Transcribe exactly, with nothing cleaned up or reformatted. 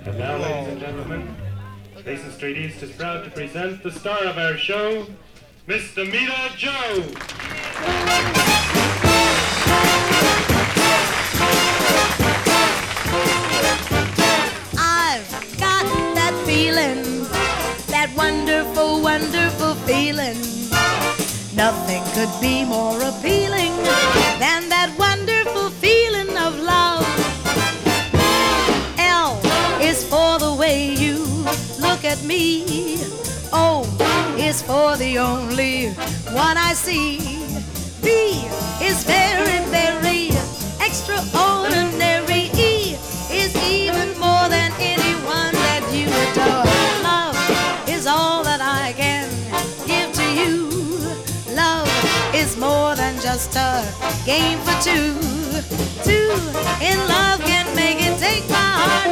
And now, ladies and gentlemen, Basin Street East is proud to present the star of our show, Miss Damita Jo. I've got that feeling, that wonderful, wonderful feeling. Nothing could be more appealing than that wonderful feeling of love. L is for the way you look at me. O is for the only one I see. B is very, very extraordinary. E is even more than anyone that you adore. Love is all that I can give to you. Love is more than just a game for two. Two in love can make it. Take my heart